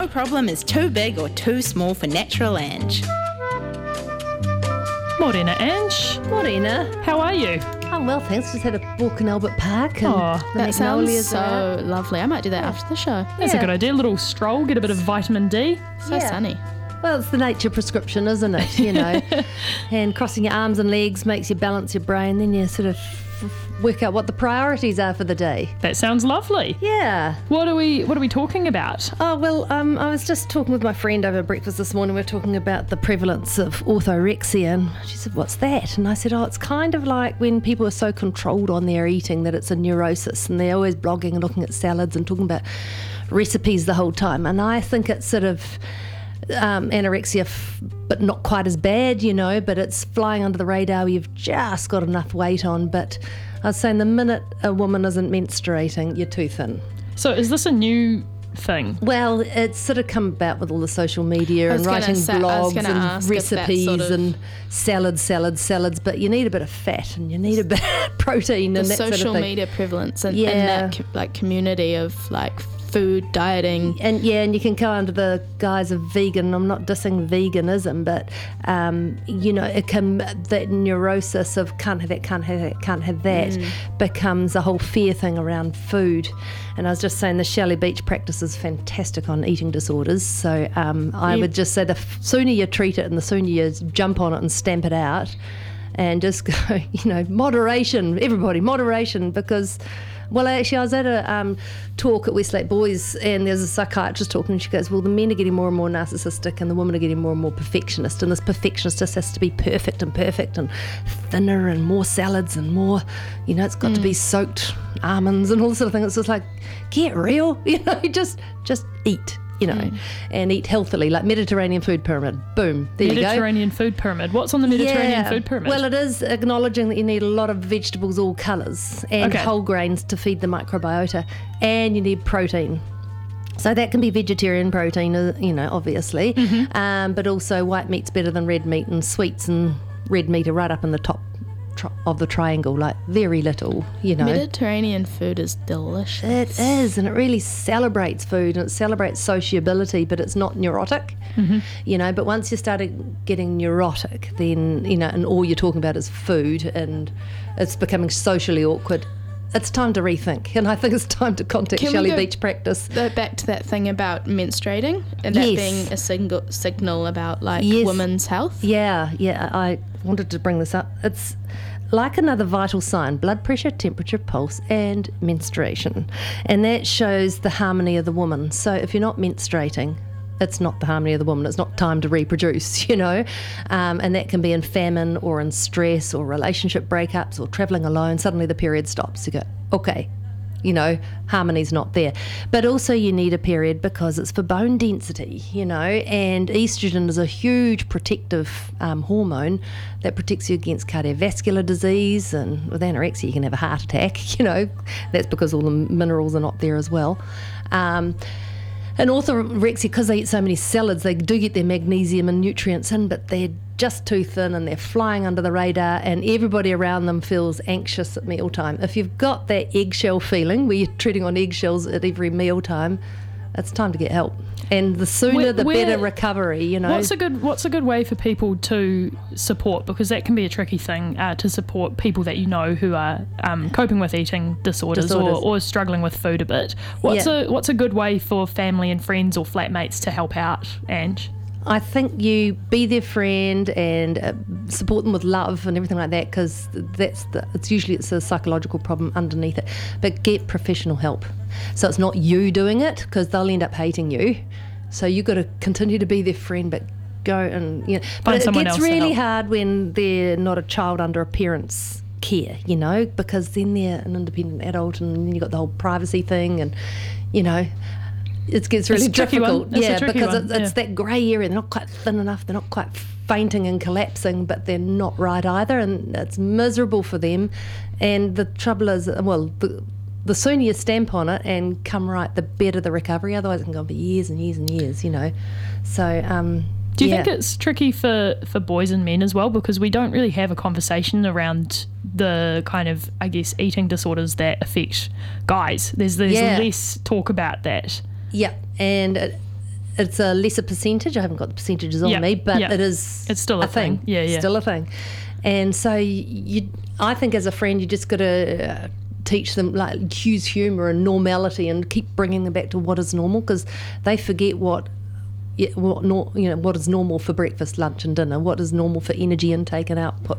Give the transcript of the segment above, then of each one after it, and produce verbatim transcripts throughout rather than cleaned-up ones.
No problem is too big or too small for Natural Ange. Morena, Ange. Morena. How are you? I'm well, thanks. Just had a walk in Albert Park. And Oh, the That sounds magnolias so are out. lovely. I might do that after the show. That's Yeah. a good idea. A little stroll, get a bit of vitamin D. So Yeah. sunny. Well, it's the nature prescription, isn't it? You know, and crossing your arms and legs makes you balance your brain. Then you sort of work out what the priorities are for the day. That sounds lovely. Yeah. What are we What are we talking about? Oh, well, um, I was just talking with my friend over breakfast this morning. We were talking about the prevalence of orthorexia, and she said, what's that? And I said, oh, it's kind of like when people are so controlled on their eating that it's a neurosis, and they're always blogging and looking at salads and talking about recipes the whole time. And I think it's sort of um, anorexia, f- but not quite as bad, you know, but it's flying under the radar. You've just got enough weight on, but I was saying the minute a woman isn't menstruating, you're too thin. So is this a new thing? Well, it's sort of come about with all the social media I and was gonna writing say- I was blogs gonna and ask if that recipes sort of- and salads, salads, salads, but you need a bit of fat and you need a bit of protein The and that social sort of thing. media prevalence and, Yeah. and that co- like community of like food dieting. And yeah, and you can go under the guise of vegan. I'm not dissing veganism, but um, you know, it can that neurosis of can't have that, can't have that, can't have that Mm. becomes a whole fear thing around food. And I was just saying the Shelley Beach practice is fantastic on eating disorders. So um, I You- would just say the f- sooner you treat it and the sooner you jump on it and stamp it out, and just go, you know, moderation, everybody, moderation, because. Well, actually, I was at a um, talk at Westlake Boys, and there's a psychiatrist talking, and she goes, well, the men are getting more and more narcissistic, and the women are getting more and more perfectionist, and this perfectionist just has to be perfect and perfect and thinner and more salads and more, you know, it's got Mm. to be soaked almonds and all this sort of thing. It's just like, get real, you know, just just eat, you know, Mm. and eat healthily, like Mediterranean food pyramid. Boom, there you go. Mediterranean food pyramid. What's on the Mediterranean Yeah. food pyramid? Well, it is acknowledging that you need a lot of vegetables, all colours, and Okay. whole grains to feed the microbiota, and you need protein. So that can be vegetarian protein, uh, you know, obviously, Mm-hmm. um, but also white meat's better than red meat, and sweets and red meat are right up in the top tri- of the triangle, like very little, you know. Mediterranean food is delicious. It is, and it really celebrates food and it celebrates sociability, but it's not neurotic, you know. But once you started getting neurotic, then, you know, and all you're talking about is food and it's becoming socially awkward, it's time to rethink. And I think it's time to contact Can we Shelley go- Beach Practice. Go back to that thing about menstruating and that Yes. being a single signal about like Yes. women's health. Yeah, yeah, I wanted to bring this up. It's like another vital sign: blood pressure, temperature, pulse, and menstruation. And that shows the harmony of the woman. So if you're not menstruating, it's not the harmony of the woman. It's not time to reproduce, you know. Um, and that can be in famine or in stress or relationship breakups or travelling alone. Suddenly the period stops. You go, okay, you know, harmony's not there. But also you need a period because it's for bone density, you know, and estrogen is a huge protective um, hormone that protects you against cardiovascular disease, and with anorexia you can have a heart attack, you know, that's because all the minerals are not there as well. Um, and orthorexia, because they eat so many salads, they do get their magnesium and nutrients in, but they're just too thin and they're flying under the radar, and everybody around them feels anxious at mealtime. If you've got that eggshell feeling where you're treading on eggshells at every mealtime, it's time to get help. And the sooner Where- the where- better recovery, you know. What's a good What's a good way for people to support? Because that can be a tricky thing uh, to support people that you know who are um, coping with eating disorders, Disorders. Or, or struggling with food a bit. What's Yeah. a What's a good way for family and friends or flatmates to help out, Ange? I think you be their friend and uh, support them with love and everything like that, because that's the, it's usually it's a psychological problem underneath it. But get professional help, so it's not you doing it, because they'll end up hating you. So you've got to continue to be their friend, but go and, you know. Find But it someone gets else to really help. hard when they're not a child under a parent's care, you know, because then they're an independent adult, and then you've got the whole privacy thing, and, you know, it gets really It's a tricky one. difficult. It's a yeah, tricky because one, It's, it's yeah. that grey area. They're not quite thin enough. They're not quite fainting and collapsing, but they're not right either, and it's miserable for them. And the trouble is, well, the, the sooner you stamp on it and come right, the better the recovery. Otherwise, it can go on for years and years and years, you know. So, um, Do you yeah. think it's tricky for, for boys and men as well? Because we don't really have a conversation around the kind of, I guess, eating disorders that affect guys. There's there's Yeah. less talk about that. Yeah, and it, it's a lesser percentage. I haven't got the percentages on Yep, me, but yep. it is It's still a thing. thing. Yeah, yeah. Still a thing. And so you, I think as a friend, you just got to uh, teach them, like, use humour and normality and keep bringing them back to what is normal, because they forget what yeah, what nor, you know what is normal for breakfast, lunch and dinner, what is normal for energy intake and output.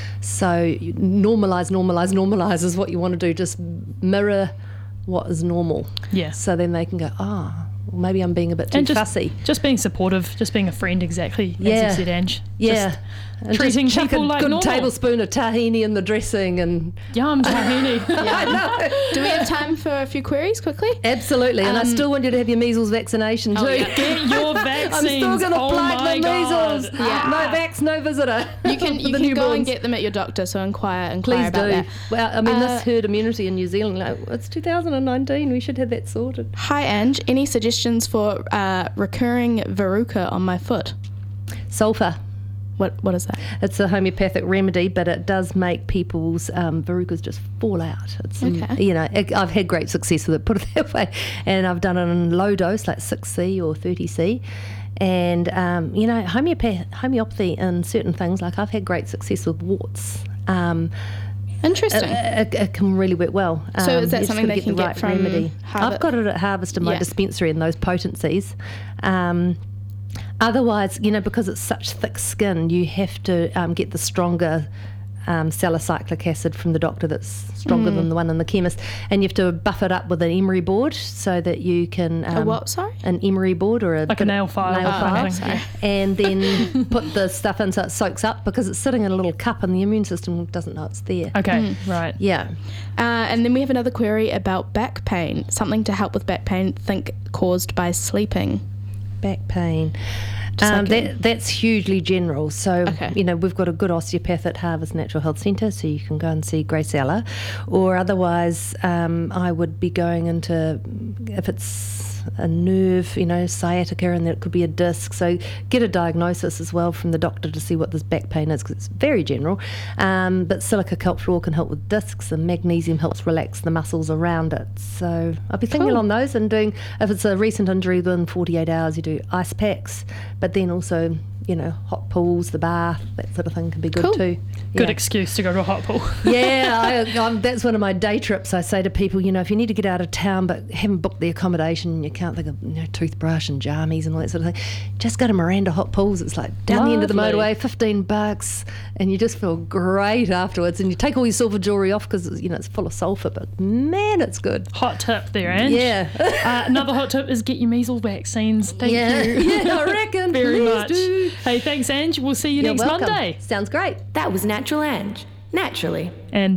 So you normalise, normalise, normalise is what you want to do. Just mirror what is normal. Yeah. So then they can go, oh, well, maybe I'm being a bit too And just, fussy. just being supportive, just being a friend, exactly, Yeah. as you said, Ange. Yeah. Just And treating just chuck people a like good normal. tablespoon of tahini in the dressing and Yum, tahini. I know. Do we have time for a few queries quickly? Absolutely, and I Um, still want you to have your measles vaccination too. Oh, yeah. Get your I'm vaccines. still going to oh plague my the God. measles. Yeah. No vax, no visitor. You can for you the can go and newborns. get them at your doctor. So inquire inquire Please about do. that. Well, I mean, Uh, this herd immunity in New Zealand, like, it's two thousand nineteen. We should have that sorted. Hi Ange, any suggestions for uh, recurring verruca on my foot? Sulphur. What what is that? It's a homeopathic remedy, but it does make people's um, verrucas just fall out. It's, um, Okay. you know, it, I've had great success with it, put it that way. And I've done it in low dose, like six C or thirty C. And, um, you know, homeopath- homeopathy and certain things, like I've had great success with warts. Um, Interesting. It, it, it can really work well. So Um, is that you just something gotta they can the get right from remedy. Harvest? I've got it at Harvest in my Yeah. dispensary in those potencies. Um, otherwise, you know, because it's such thick skin, you have to um, get the stronger um, salicylic acid from the doctor that's stronger Mm. than the one in the chemist, and you have to buff it up with an emery board so that you can um, a what? Sorry. an emery board or a Like a bit- nail file. nail Oh, file, okay, sorry. and then put the stuff in so it soaks up, because it's sitting in a little cup and the immune system doesn't know it's there. Okay, right. Yeah. Uh, and then we have another query about back pain. Something to help with back pain. Think caused by sleeping. Back pain. Just Um, like that, in- that's hugely general. So, Okay. you know, we've got a good osteopath at Harvest Natural Health Centre, so you can go and see Grace Ella. Or otherwise, um, I would be going into, if it's a nerve, you know, sciatica, and that could be a disc. So get a diagnosis as well from the doctor to see what this back pain is, because it's very general. Um, but silica calcium can help with discs, and magnesium helps relax the muscles around it. So I'll be thinking Cool. on those and doing, if it's a recent injury within forty-eight hours, you do ice packs, but then also, you know, hot pools, the bath, that sort of thing can be good Cool. too. Good Yeah. excuse to go to a hot pool. Yeah, I, I'm, that's one of my day trips. I say to people, you know, if you need to get out of town but haven't booked the accommodation, you can't think of, you know, toothbrush and jammies and all that sort of thing, just go to Miranda Hot Pools. It's like down the end of the Lovely. motorway, fifteen bucks, and you just feel great afterwards. And you take all your silver jewellery off because, you know, it's full of sulphur, but man, it's good. Hot tip there, Ange. Yeah. Uh, another hot tip is get your measles vaccines. Thank yeah. you Yeah, I reckon. very Please much. do. Hey, thanks, Ange. We'll see you You're next welcome. Monday. Sounds great. That was Natural Ange, naturally. And